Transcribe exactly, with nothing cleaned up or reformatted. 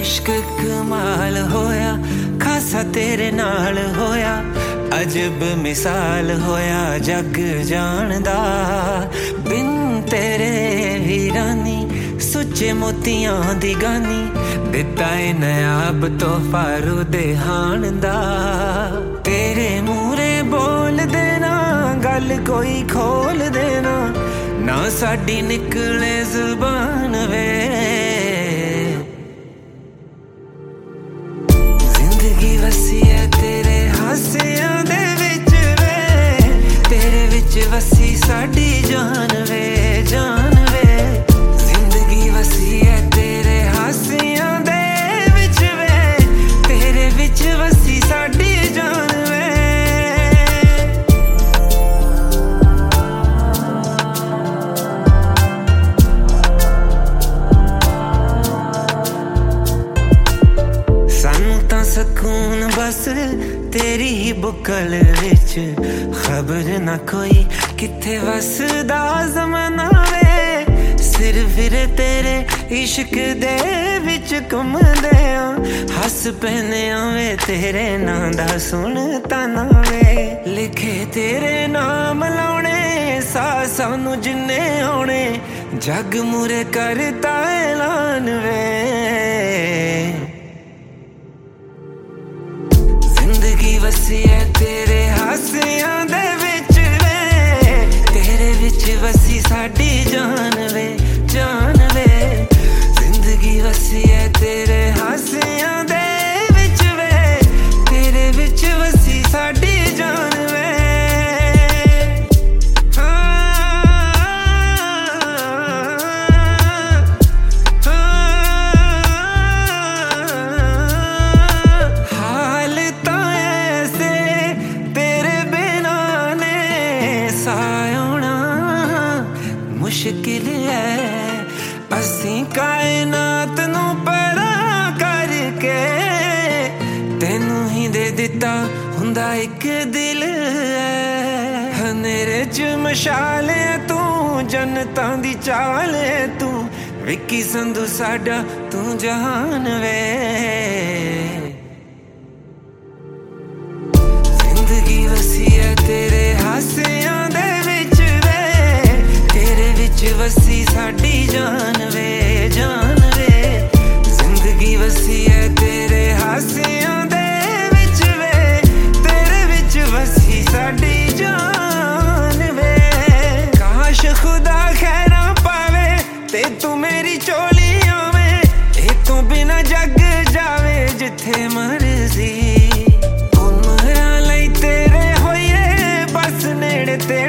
इश्क कमाल होया, खासा तेरे नाल होया, अजब मिसाल होया जग जानदा। बिन तेरे वीरानी सुच्चे मोतियां दी गानी, दिता है नयाब तोहफा रूदे हाण दा। तेरे मूरे बोल देना गल कोई खोल देना, ना साडी निकले जुबान वे। जिंदगी वसी है तेरे हासियां दे विच वे, तेरे विच वसी साडी जान वे, जान वे। जिंदगी वसी है तेरे हासियां दे विच वे, तेरे विच वसी साडी जान वे। सकून बस तेरी ही बुकल विच, खबर ना कोई किथे वसदा ज़माना वे। सिर फिर तेरे इश्क दे विच घुमदे आ, हस पैने वे तेरे नां दा सुन ताना वे। लिखे तेरे नाम लाउणे सा सानू जिन्ने आउणे, जग मुरे करता ऐलान वे। जिंदगी वसी है तेरे हासियां दे विच वे, तेरे विच वसी साडी जान वे, जान वे। जिंदगी वसी है तेरे हासियां दे विच वे, तेरे विच वसी साडी जान वे। मुश्किल है असी कायनात नू परा करके, तेनू ही दे दिता हुंदा एक दिल है। हनेरे च मशाल तू, जन्नतां दी चाल तू, विकी संधू साडा तू जहान वे। जिंदगी वसी है तेरे हासियां दे विच वे, तेरे विच वसी साडी जान वे, जान वे। जिंदगी वसी है तेरे हासियां दे विच वे, तेरे विच वसी साडी जान वे। काश खुदा खैरा पावे ते तू मेरी चोली आवे, ए तू बिना जग जावे जिथे मर्जी। उमरां लई तेरे होइए बस नेड़े ते